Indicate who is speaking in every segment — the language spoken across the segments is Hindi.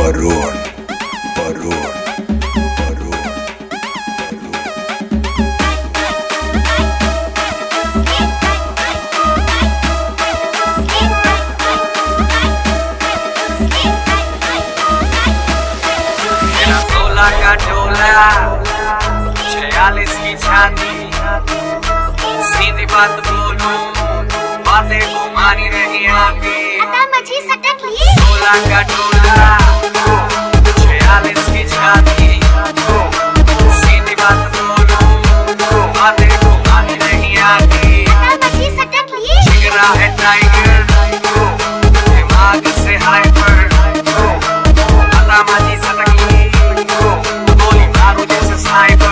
Speaker 1: वरुण वरुण
Speaker 2: का डोला 46 की छाती, सीधी बात बोलूं बातें घुमानी नहीं आती। 16 का डोला 46 की छाती, सीधी बात बोलूं बातें घुमानी नहीं आती। जिगरा है टाइगर, दिमाग से हाइपर, पता मजी सटकी गोली मारो जैसे स्नाइपर।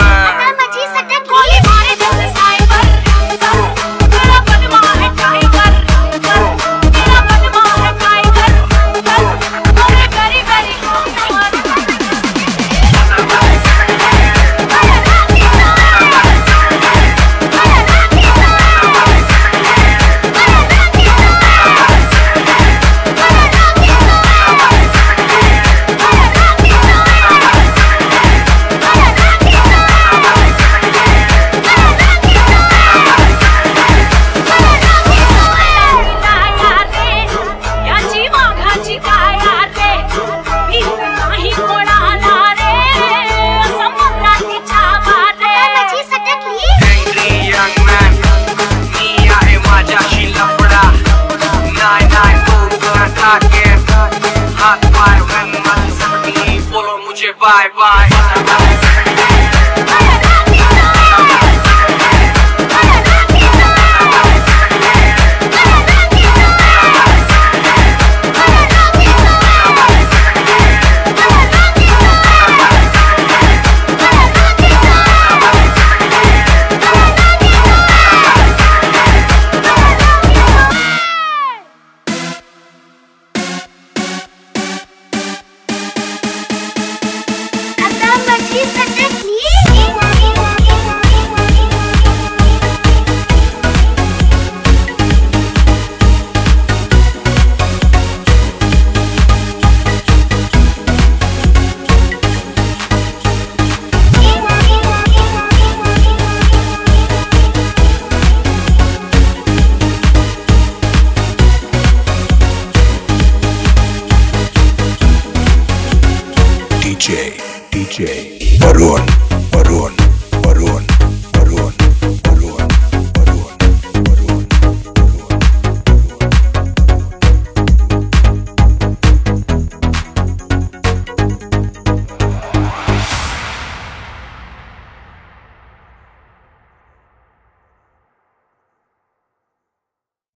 Speaker 2: Bye bye.
Speaker 1: DJ